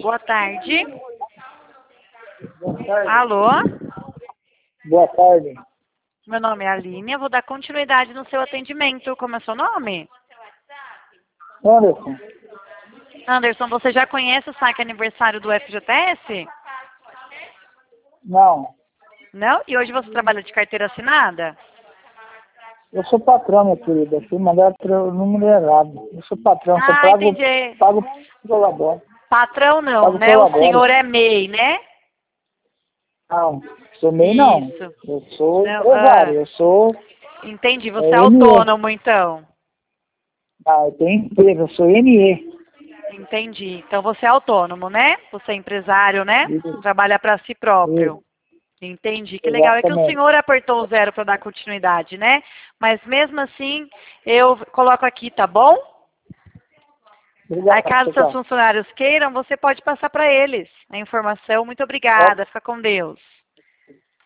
Boa tarde. Boa tarde. Alô? Boa tarde. Meu nome é Aline, eu vou dar continuidade no seu atendimento. Como é o seu nome? Anderson. Anderson, você já conhece o saque aniversário do FGTS? Não. Não? E hoje você trabalha de carteira assinada? Eu sou patrão, minha querida. Fui mandar o número errado. Eu sou patrão, só Entendi. pago colaboro. Patrão não, Pago né? O colaboro. senhor é MEI, né? Não, sou MEI não. Isso. Eu sou Não, empresário. Eu sou entendi. Você é NE. autônomo, então. Ah, eu tenho empresa, eu sou NE. Entendi. Então você é autônomo, né? Você é empresário, né? Isso, Trabalha para si próprio. isso, Entendi. Que legal. É que o exatamente. senhor apertou o 0 para dar continuidade, né? Mas mesmo assim, eu coloco aqui, tá bom? Aí, Obrigado, caso seus tchau. funcionários queiram, você pode passar para eles a informação. Muito obrigada. Fica com Deus.